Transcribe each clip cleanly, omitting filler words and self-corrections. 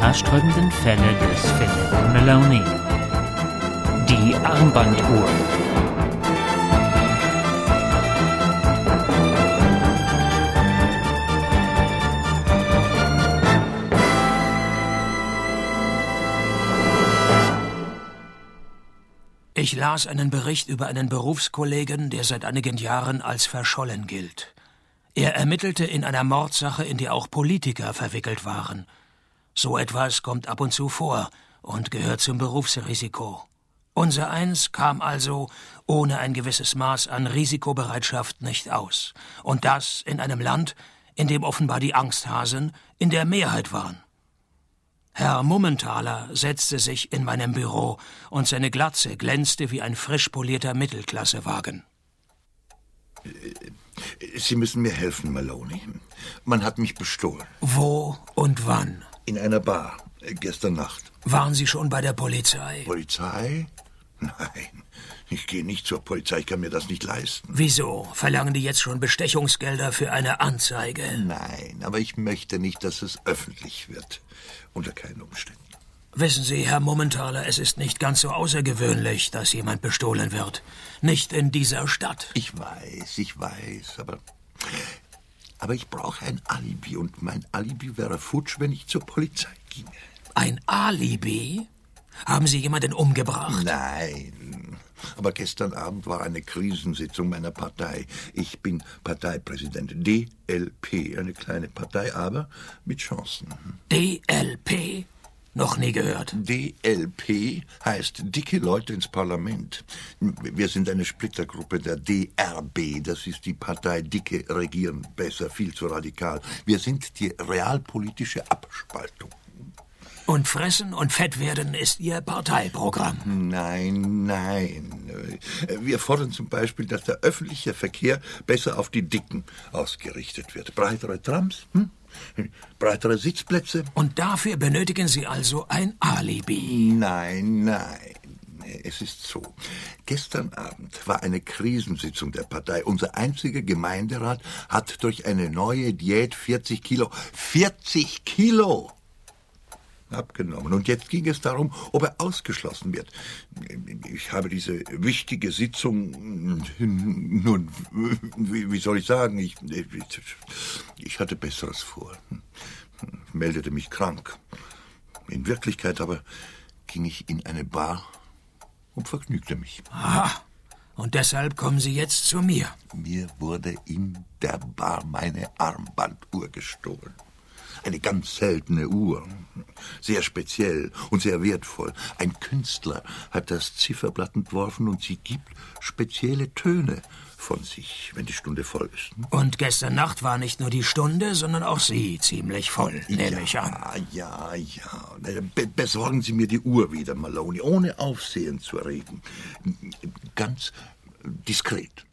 haarsträubenden Fälle des Philip Maloney. Die Armbanduhr. Ich las einen Bericht über einen Berufskollegen, der seit einigen Jahren als verschollen gilt. Er ermittelte in einer Mordsache, in der auch Politiker verwickelt waren. So etwas kommt ab und zu vor und gehört zum Berufsrisiko. Unsereins kam also ohne ein gewisses Maß an Risikobereitschaft nicht aus. Und das in einem Land, in dem offenbar die Angsthasen in der Mehrheit waren. Herr Mummenthaler setzte sich in meinem Büro und seine Glatze glänzte wie ein frisch polierter Mittelklassewagen. Sie müssen mir helfen, Maloney. Man hat mich bestohlen. Wo und wann? In einer Bar, gestern Nacht. Waren Sie schon bei der Polizei? Polizei? Nein, ich gehe nicht zur Polizei, ich kann mir das nicht leisten. Wieso? Verlangen die jetzt schon Bestechungsgelder für eine Anzeige? Nein, aber ich möchte nicht, dass es öffentlich wird. Unter keinen Umständen. Wissen Sie, Herr Mummenthaler, es ist nicht ganz so außergewöhnlich, dass jemand bestohlen wird. Nicht in dieser Stadt. Ich weiß, aber ich brauche ein Alibi und mein Alibi wäre futsch, wenn ich zur Polizei ginge. Ein Alibi? Haben Sie jemanden umgebracht? Nein, aber gestern Abend war eine Krisensitzung meiner Partei. Ich bin Parteipräsident. DLP, eine kleine Partei, aber mit Chancen. DLP? Noch nie gehört. DLP heißt dicke Leute ins Parlament. Wir sind eine Splittergruppe der DRB. Das ist die Partei Dicke regieren besser, viel zu radikal. Wir sind die realpolitische Abspaltung. Und Fressen und Fettwerden ist Ihr Parteiprogramm? Nein. Wir fordern zum Beispiel, dass der öffentliche Verkehr besser auf die Dicken ausgerichtet wird. Breitere Trams, breitere Sitzplätze. Und dafür benötigen Sie also ein Alibi? Nein. Es ist so. Gestern Abend war eine Krisensitzung der Partei. Unser einziger Gemeinderat hat durch eine neue Diät 40 Kilo abgenommen. Und jetzt ging es darum, ob er ausgeschlossen wird. Ich habe diese wichtige Sitzung nun, wie soll ich sagen, ich hatte Besseres vor. Ich meldete mich krank. In Wirklichkeit aber ging ich in eine Bar und vergnügte mich. Aha. Und deshalb kommen Sie jetzt zu mir. Mir wurde in der Bar meine Armbanduhr gestohlen. Eine ganz seltene Uhr, sehr speziell und sehr wertvoll. Ein Künstler hat das Zifferblatt entworfen und sie gibt spezielle Töne von sich, wenn die Stunde voll ist. Und gestern Nacht war nicht nur die Stunde, sondern auch Sie ziemlich voll, nehme ich an. Ja. Besorgen Sie mir die Uhr wieder, Maloney, ohne Aufsehen zu erregen. Ganz diskret.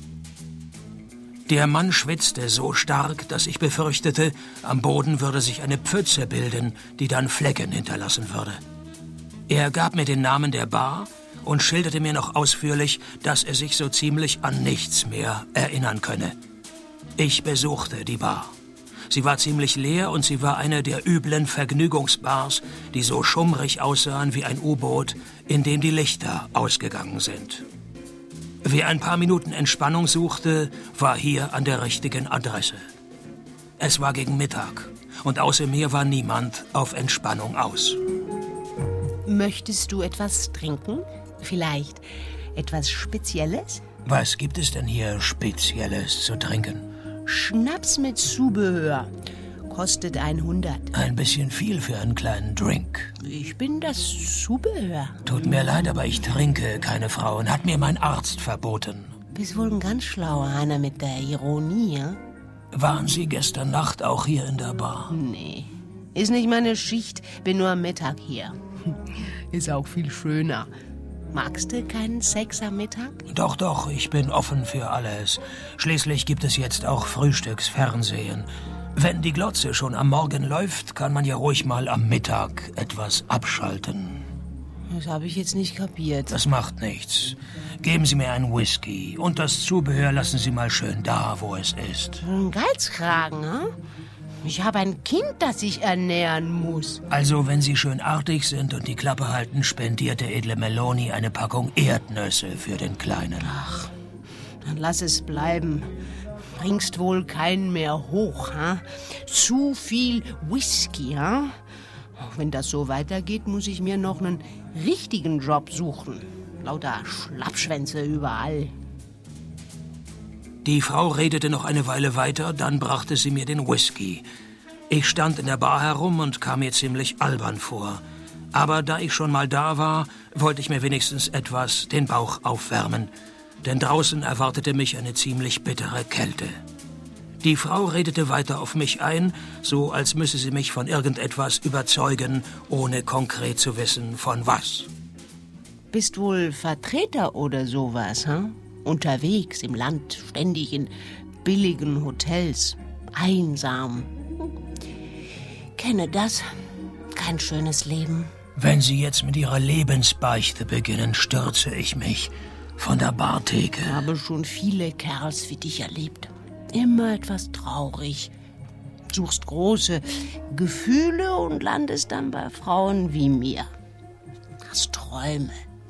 Der Mann schwitzte so stark, dass ich befürchtete, am Boden würde sich eine Pfütze bilden, die dann Flecken hinterlassen würde. Er gab mir den Namen der Bar und schilderte mir noch ausführlich, dass er sich so ziemlich an nichts mehr erinnern könne. Ich besuchte die Bar. Sie war ziemlich leer und sie war eine der üblen Vergnügungsbars, die so schummrig aussahen wie ein U-Boot, in dem die Lichter ausgegangen sind. Wer ein paar Minuten Entspannung suchte, war hier an der richtigen Adresse. Es war gegen Mittag und außer mir war niemand auf Entspannung aus. Möchtest du etwas trinken? Vielleicht etwas Spezielles? Was gibt es denn hier Spezielles zu trinken? Schnaps mit Zubehör. Kostet 100. Ein bisschen viel für einen kleinen Drink. Ich bin das Zubehör. Tut mir leid, aber ich trinke keine Frauen. Hat mir mein Arzt verboten. Bist wohl ein ganz schlauer einer mit der Ironie, ja? Waren Sie gestern Nacht auch hier in der Bar? Nee. Ist nicht meine Schicht. Bin nur am Mittag hier. Ist auch viel schöner. Magst du keinen Sex am Mittag? Doch, ich bin offen für alles. Schließlich gibt es jetzt auch Frühstücksfernsehen. Wenn die Glotze schon am Morgen läuft, kann man ja ruhig mal am Mittag etwas abschalten. Das habe ich jetzt nicht kapiert. Das macht nichts. Geben Sie mir einen Whisky und das Zubehör lassen Sie mal schön da, wo es ist. Ein Geizkragen, hm? Ich habe ein Kind, das ich ernähren muss. Also, wenn Sie schön artig sind und die Klappe halten, spendiert der edle Meloni eine Packung Erdnüsse für den Kleinen. Ach, dann lass es bleiben. Bringst wohl keinen mehr hoch, ha? Zu viel Whisky, ha? Wenn das so weitergeht, muss ich mir noch einen richtigen Job suchen. Lauter Schlappschwänze überall. Die Frau redete noch eine Weile weiter, dann brachte sie mir den Whisky. Ich stand in der Bar herum und kam mir ziemlich albern vor. Aber da ich schon mal da war, wollte ich mir wenigstens etwas den Bauch aufwärmen. Denn draußen erwartete mich eine ziemlich bittere Kälte. Die Frau redete weiter auf mich ein, so als müsse sie mich von irgendetwas überzeugen, ohne konkret zu wissen, von was. Bist wohl Vertreter oder sowas, ha? Unterwegs im Land, ständig in billigen Hotels, einsam. Kenne das. Kein schönes Leben. Wenn Sie jetzt mit Ihrer Lebensbeichte beginnen, stürze ich mich von der Bartheke. Ich habe schon viele Kerls wie dich erlebt. Immer etwas traurig. Suchst große Gefühle und landest dann bei Frauen wie mir. Hast Träume.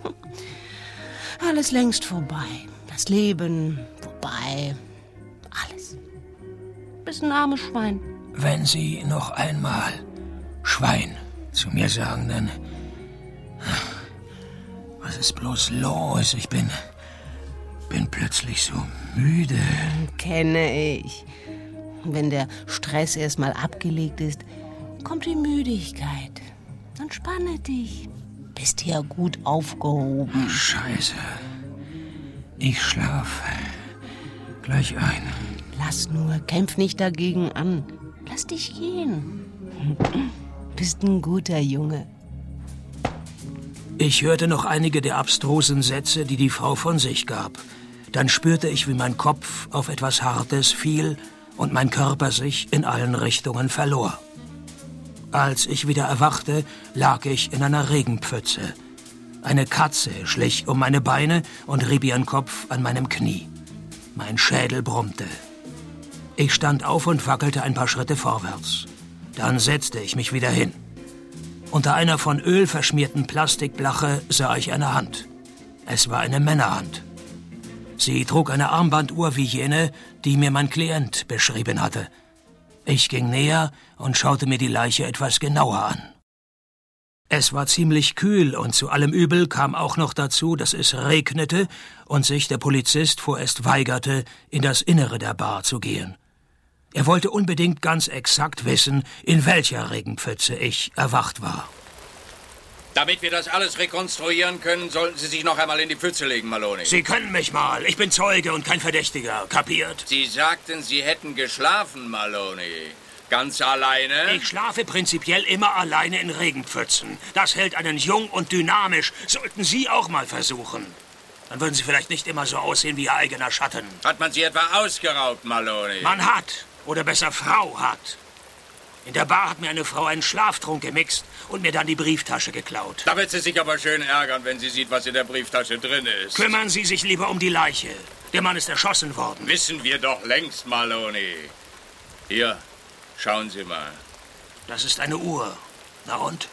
Alles längst vorbei. Das Leben vorbei. Alles. Bist ein armes Schwein. Wenn Sie noch einmal Schwein zu mir sagen, dann... Was ist bloß los? Ich bin plötzlich so müde. Kenne ich. Wenn der Stress erstmal abgelegt ist, kommt die Müdigkeit. Entspanne dich. Bist hier gut aufgehoben. Scheiße. Ich schlafe gleich ein. Lass nur, kämpf nicht dagegen an. Lass dich gehen. Bist ein guter Junge. Ich hörte noch einige der abstrusen Sätze, die die Frau von sich gab. Dann spürte ich, wie mein Kopf auf etwas Hartes fiel und mein Körper sich in allen Richtungen verlor. Als ich wieder erwachte, lag ich in einer Regenpfütze. Eine Katze schlich um meine Beine und rieb ihren Kopf an meinem Knie. Mein Schädel brummte. Ich stand auf und wackelte ein paar Schritte vorwärts. Dann setzte ich mich wieder hin. Unter einer von Öl verschmierten Plastikblache sah ich eine Hand. Es war eine Männerhand. Sie trug eine Armbanduhr wie jene, die mir mein Klient beschrieben hatte. Ich ging näher und schaute mir die Leiche etwas genauer an. Es war ziemlich kühl und zu allem Übel kam auch noch dazu, dass es regnete und sich der Polizist vorerst weigerte, in das Innere der Bar zu gehen. Er wollte unbedingt ganz exakt wissen, in welcher Regenpfütze ich erwacht war. Damit wir das alles rekonstruieren können, sollten Sie sich noch einmal in die Pfütze legen, Maloney. Sie können mich mal. Ich bin Zeuge und kein Verdächtiger. Kapiert? Sie sagten, Sie hätten geschlafen, Maloney. Ganz alleine? Ich schlafe prinzipiell immer alleine in Regenpfützen. Das hält einen jung und dynamisch. Sollten Sie auch mal versuchen. Dann würden Sie vielleicht nicht immer so aussehen wie Ihr eigener Schatten. Hat man Sie etwa ausgeraubt, Maloney? Man hat. Oder besser Frau hat. In der Bar hat mir eine Frau einen Schlaftrunk gemixt und mir dann die Brieftasche geklaut. Da wird sie sich aber schön ärgern, wenn sie sieht, was in der Brieftasche drin ist. Kümmern Sie sich lieber um die Leiche. Der Mann ist erschossen worden. Wissen wir doch längst, Maloney. Hier, schauen Sie mal. Das ist eine Uhr. Na und?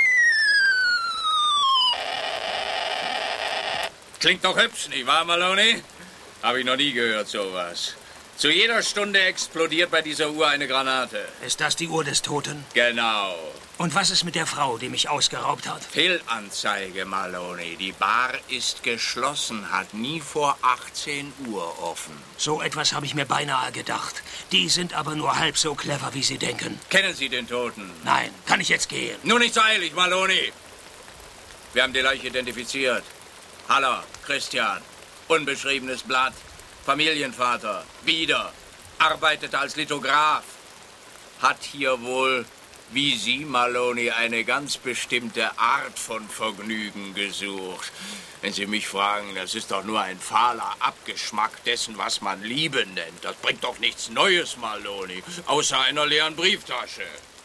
Klingt doch hübsch, nicht wahr, Maloney? Habe ich noch nie gehört, sowas. Zu jeder Stunde explodiert bei dieser Uhr eine Granate. Ist das die Uhr des Toten? Genau. Und was ist mit der Frau, die mich ausgeraubt hat? Fehlanzeige, Maloney. Die Bar ist geschlossen, hat nie vor 18 Uhr offen. So etwas habe ich mir beinahe gedacht. Die sind aber nur halb so clever, wie Sie denken. Kennen Sie den Toten? Nein, kann ich jetzt gehen? Nur nicht so eilig, Maloney. Wir haben die Leiche identifiziert. Haller, Christian, unbeschriebenes Blatt. Familienvater, Bieder, arbeitete als Lithograf, hat hier wohl, wie Sie, Maloney, eine ganz bestimmte Art von Vergnügen gesucht. Wenn Sie mich fragen, das ist doch nur ein fahler Abgeschmack dessen, was man Liebe nennt. Das bringt doch nichts Neues, Maloney, außer einer leeren Brieftasche.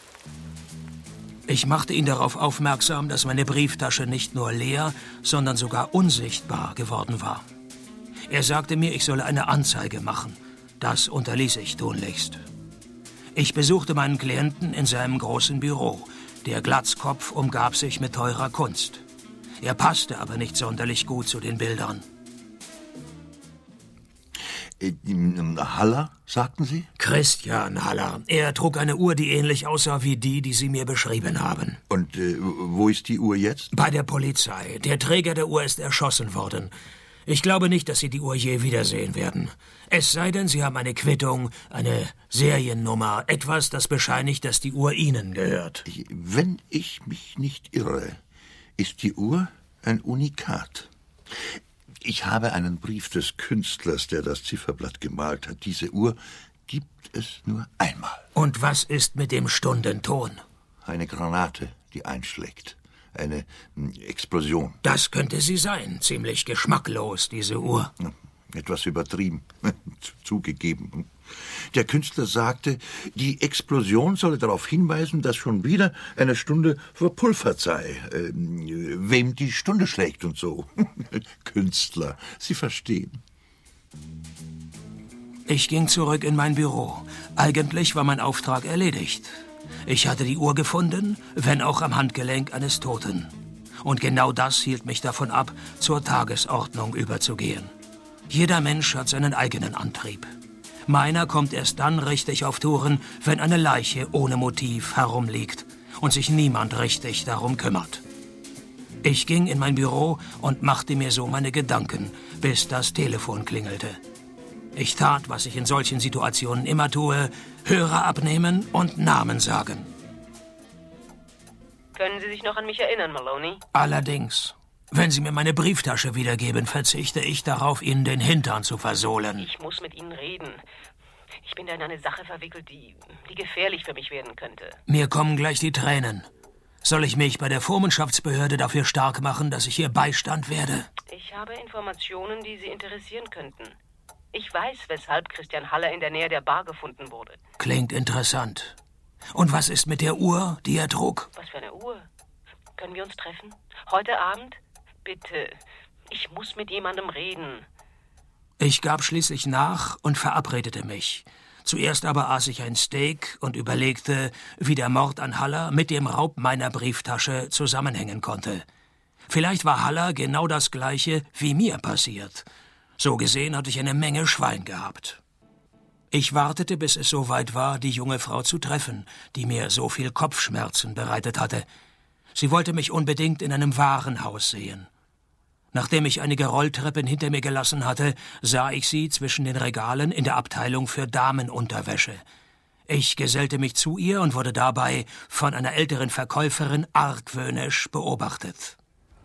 Ich machte ihn darauf aufmerksam, dass meine Brieftasche nicht nur leer, sondern sogar unsichtbar geworden war. Er sagte mir, ich solle eine Anzeige machen. Das unterließ ich tunlichst. Ich besuchte meinen Klienten in seinem großen Büro. Der Glatzkopf umgab sich mit teurer Kunst. Er passte aber nicht sonderlich gut zu den Bildern. Haller, sagten Sie? Christian Haller. Er trug eine Uhr, die ähnlich aussah wie die Sie mir beschrieben haben. Und wo ist die Uhr jetzt? Bei der Polizei. Der Träger der Uhr ist erschossen worden. Ich glaube nicht, dass Sie die Uhr je wiedersehen werden. Es sei denn, Sie haben eine Quittung, eine Seriennummer, etwas, das bescheinigt, dass die Uhr Ihnen gehört. Wenn ich mich nicht irre, ist die Uhr ein Unikat. Ich habe einen Brief des Künstlers, der das Zifferblatt gemalt hat. Diese Uhr gibt es nur einmal. Und was ist mit dem Stundenton? Eine Granate, die einschlägt. Eine Explosion. Das könnte sie sein. Ziemlich geschmacklos, diese Uhr. Etwas übertrieben. Zugegeben. Der Künstler sagte, die Explosion solle darauf hinweisen, dass schon wieder eine Stunde verpulvert sei. Wem die Stunde schlägt und so. Künstler, Sie verstehen. Ich ging zurück in mein Büro. Eigentlich war mein Auftrag erledigt. Ich hatte die Uhr gefunden, wenn auch am Handgelenk eines Toten. Und genau das hielt mich davon ab, zur Tagesordnung überzugehen. Jeder Mensch hat seinen eigenen Antrieb. Meiner kommt erst dann richtig auf Touren, wenn eine Leiche ohne Motiv herumliegt und sich niemand richtig darum kümmert. Ich ging in mein Büro und machte mir so meine Gedanken, bis das Telefon klingelte. Ich tat, was ich in solchen Situationen immer tue, Hörer abnehmen und Namen sagen. Können Sie sich noch an mich erinnern, Maloney? Allerdings. Wenn Sie mir meine Brieftasche wiedergeben, verzichte ich darauf, Ihnen den Hintern zu versohlen. Ich muss mit Ihnen reden. Ich bin da in eine Sache verwickelt, die gefährlich für mich werden könnte. Mir kommen gleich die Tränen. Soll ich mich bei der Vormundschaftsbehörde dafür stark machen, dass ich hier Beistand werde? Ich habe Informationen, die Sie interessieren könnten. Ich weiß, weshalb Christian Haller in der Nähe der Bar gefunden wurde. Klingt interessant. Und was ist mit der Uhr, die er trug? Was für eine Uhr? Können wir uns treffen? Heute Abend? Bitte. Ich muss mit jemandem reden. Ich gab schließlich nach und verabredete mich. Zuerst aber aß ich ein Steak und überlegte, wie der Mord an Haller mit dem Raub meiner Brieftasche zusammenhängen konnte. Vielleicht war Haller genau das Gleiche, wie mir passiert. So gesehen hatte ich eine Menge Schwein gehabt. Ich wartete, bis es soweit war, die junge Frau zu treffen, die mir so viel Kopfschmerzen bereitet hatte. Sie wollte mich unbedingt in einem Warenhaus sehen. Nachdem ich einige Rolltreppen hinter mir gelassen hatte, sah ich sie zwischen den Regalen in der Abteilung für Damenunterwäsche. Ich gesellte mich zu ihr und wurde dabei von einer älteren Verkäuferin argwöhnisch beobachtet.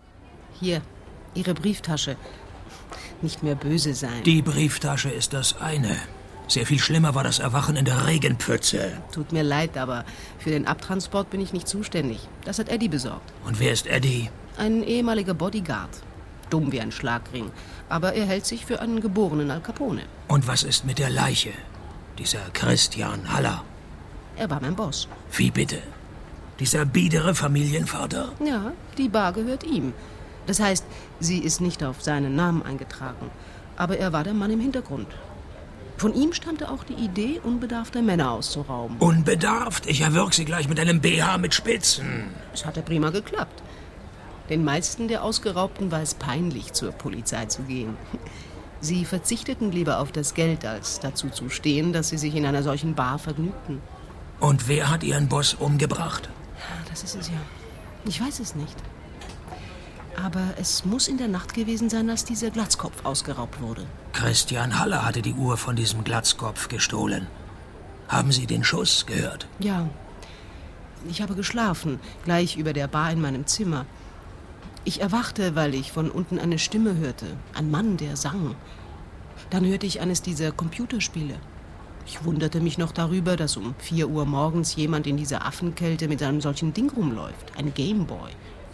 Hier, Ihre Brieftasche. Nicht mehr böse sein. Die Brieftasche ist das eine. Sehr viel schlimmer war das Erwachen in der Regenpfütze. Tut mir leid, aber für den Abtransport bin ich nicht zuständig. Das hat Eddie besorgt. Und wer ist Eddie? Ein ehemaliger Bodyguard. Dumm wie ein Schlagring. Aber er hält sich für einen geborenen Al Capone. Und was ist mit der Leiche? Dieser Christian Haller. Er war mein Boss. Wie bitte? Dieser biedere Familienvater? Ja, die Bar gehört ihm. Das heißt, sie ist nicht auf seinen Namen eingetragen. Aber er war der Mann im Hintergrund. Von ihm stammte auch die Idee, unbedarfte Männer auszurauben. Unbedarft? Ich erwürg sie gleich mit einem BH mit Spitzen. Es hat ja prima geklappt. Den meisten der Ausgeraubten war es peinlich, zur Polizei zu gehen. Sie verzichteten lieber auf das Geld, als dazu zu stehen, dass sie sich in einer solchen Bar vergnügten. Und wer hat Ihren Boss umgebracht? Das ist es ja. Ich weiß es nicht. Aber es muss in der Nacht gewesen sein, als dieser Glatzkopf ausgeraubt wurde. Christian Haller hatte die Uhr von diesem Glatzkopf gestohlen. Haben Sie den Schuss gehört? Ja. Ich habe geschlafen, gleich über der Bar in meinem Zimmer. Ich erwachte, weil ich von unten eine Stimme hörte. Ein Mann, der sang. Dann hörte ich eines dieser Computerspiele. Ich wunderte mich noch darüber, dass um 4 Uhr morgens jemand in dieser Affenkälte mit einem solchen Ding rumläuft. Ein Gameboy.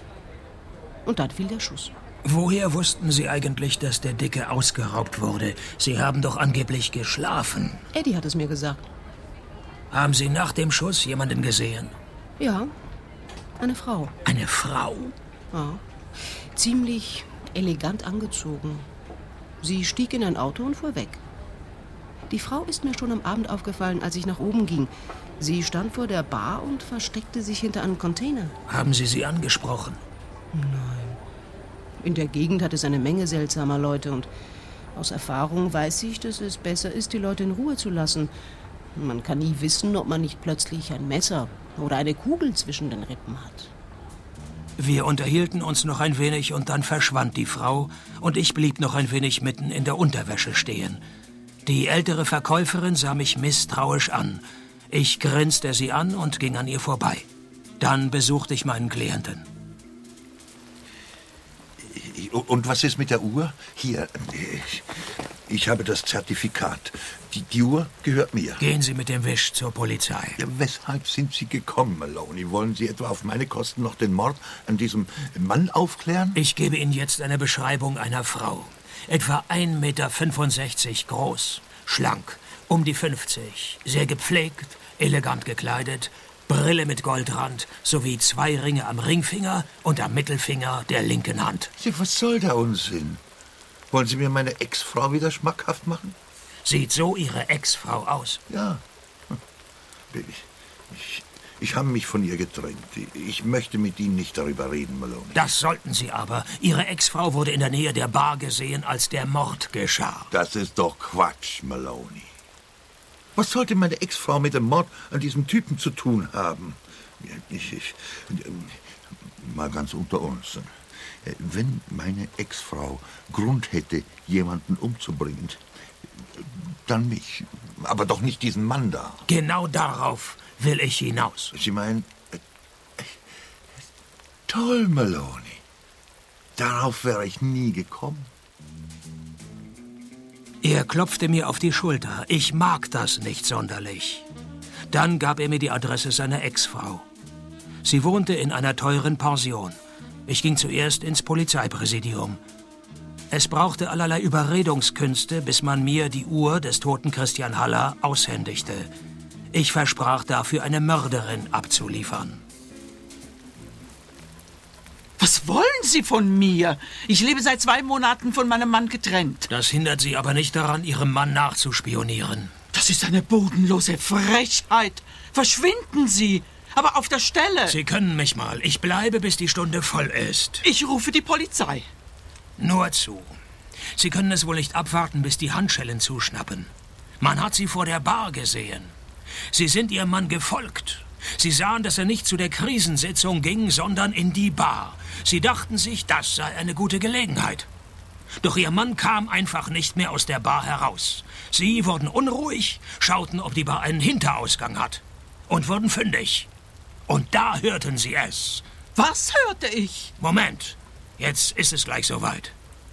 Und dann fiel der Schuss. Woher wussten Sie eigentlich, dass der Dicke ausgeraubt wurde? Sie haben doch angeblich geschlafen. Eddie hat es mir gesagt. Haben Sie nach dem Schuss jemanden gesehen? Ja, eine Frau. Eine Frau? Ja, ziemlich elegant angezogen. Sie stieg in ein Auto und fuhr weg. Die Frau ist mir schon am Abend aufgefallen, als ich nach oben ging. Sie stand vor der Bar und versteckte sich hinter einem Container. Haben Sie sie angesprochen? Nein. In der Gegend hat es eine Menge seltsamer Leute und aus Erfahrung weiß ich, dass es besser ist, die Leute in Ruhe zu lassen. Man kann nie wissen, ob man nicht plötzlich ein Messer oder eine Kugel zwischen den Rippen hat. Wir unterhielten uns noch ein wenig und dann verschwand die Frau und ich blieb noch ein wenig mitten in der Unterwäsche stehen. Die ältere Verkäuferin sah mich misstrauisch an. Ich grinste sie an und ging an ihr vorbei. Dann besuchte ich meinen Klienten. Und was ist mit der Uhr? Hier, ich habe das Zertifikat. Die Uhr gehört mir. Gehen Sie mit dem Wisch zur Polizei. Ja, weshalb sind Sie gekommen, Maloney? Wollen Sie etwa auf meine Kosten noch den Mord an diesem Mann aufklären? Ich gebe Ihnen jetzt eine Beschreibung einer Frau. Etwa 1,65 Meter groß, schlank, um die 50, sehr gepflegt, elegant gekleidet, Brille mit Goldrand sowie 2 Ringe am Ringfinger und am Mittelfinger der linken Hand. Was soll der Unsinn? Wollen Sie mir meine Ex-Frau wieder schmackhaft machen? Sieht so Ihre Ex-Frau aus? Ja. Ich habe mich von ihr getrennt. Ich möchte mit Ihnen nicht darüber reden, Maloney. Das sollten Sie aber. Ihre Ex-Frau wurde in der Nähe der Bar gesehen, als der Mord geschah. Das ist doch Quatsch, Maloney. Was sollte meine Ex-Frau mit dem Mord an diesem Typen zu tun haben? Mal ganz unter uns. Wenn meine Ex-Frau Grund hätte, jemanden umzubringen, dann mich. Aber doch nicht diesen Mann da. Genau darauf will ich hinaus. Sie meinen... Toll, Maloney. Darauf wäre ich nie gekommen. Er klopfte mir auf die Schulter. Ich mag das nicht sonderlich. Dann gab er mir die Adresse seiner Ex-Frau. Sie wohnte in einer teuren Pension. Ich ging zuerst ins Polizeipräsidium. Es brauchte allerlei Überredungskünste, bis man mir die Uhr des toten Christian Haller aushändigte. Ich versprach dafür, eine Mörderin abzuliefern. Was wollen Sie von mir? Ich lebe seit 2 Monaten von meinem Mann getrennt. Das hindert Sie aber nicht daran, Ihrem Mann nachzuspionieren. Das ist eine bodenlose Frechheit. Verschwinden Sie, aber auf der Stelle. Sie können mich mal. Ich bleibe, bis die Stunde voll ist. Ich rufe die Polizei. Nur zu. Sie können es wohl nicht abwarten, bis die Handschellen zuschnappen. Man hat Sie vor der Bar gesehen. Sie sind Ihrem Mann gefolgt. Sie sahen, dass er nicht zu der Krisensitzung ging, sondern in die Bar. Sie dachten sich, das sei eine gute Gelegenheit. Doch Ihr Mann kam einfach nicht mehr aus der Bar heraus. Sie wurden unruhig, schauten, ob die Bar einen Hinterausgang hat und wurden fündig. Und da hörten Sie es. Was hörte ich? Moment, jetzt ist es gleich soweit.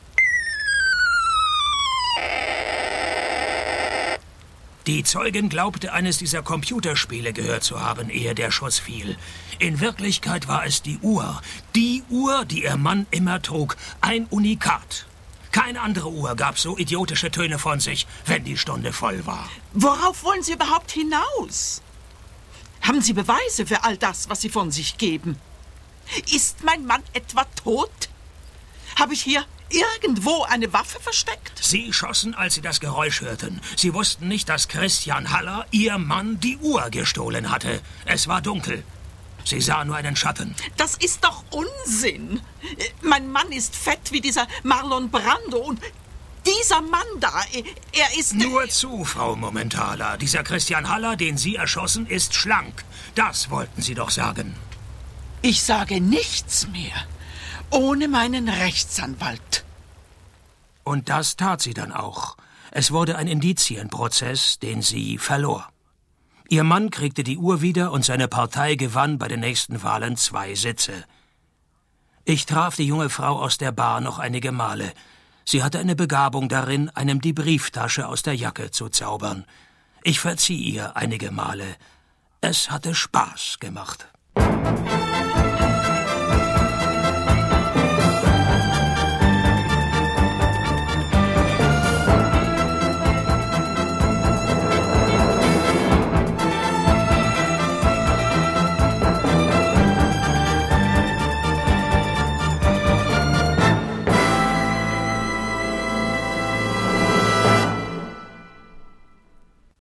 Die Zeugin glaubte, eines dieser Computerspiele gehört zu haben, ehe der Schuss fiel. In Wirklichkeit war es die Uhr, die ihr Mann immer trug, ein Unikat. Keine andere Uhr gab so idiotische Töne von sich, wenn die Stunde voll war. Worauf wollen Sie überhaupt hinaus? Haben Sie Beweise für all das, was Sie von sich geben? Ist mein Mann etwa tot? Habe ich hier irgendwo eine Waffe versteckt? Sie schossen, als Sie das Geräusch hörten. Sie wussten nicht, dass Christian Haller, Ihr Mann, die Uhr gestohlen hatte. Es war dunkel. Sie sahen nur einen Schatten. Das ist doch Unsinn. Mein Mann ist fett wie dieser Marlon Brando und dieser Mann da, er ist... Nur zu, Frau Momentala. Dieser Christian Haller, den Sie erschossen, ist schlank. Das wollten Sie doch sagen. Ich sage nichts mehr. Ohne meinen Rechtsanwalt. Und das tat sie dann auch. Es wurde ein Indizienprozess, den sie verlor. Ihr Mann kriegte die Uhr wieder und seine Partei gewann bei den nächsten Wahlen 2 Sitze. Ich traf die junge Frau aus der Bar noch einige Male. Sie hatte eine Begabung darin, einem die Brieftasche aus der Jacke zu zaubern. Ich verzieh ihr einige Male. Es hatte Spaß gemacht.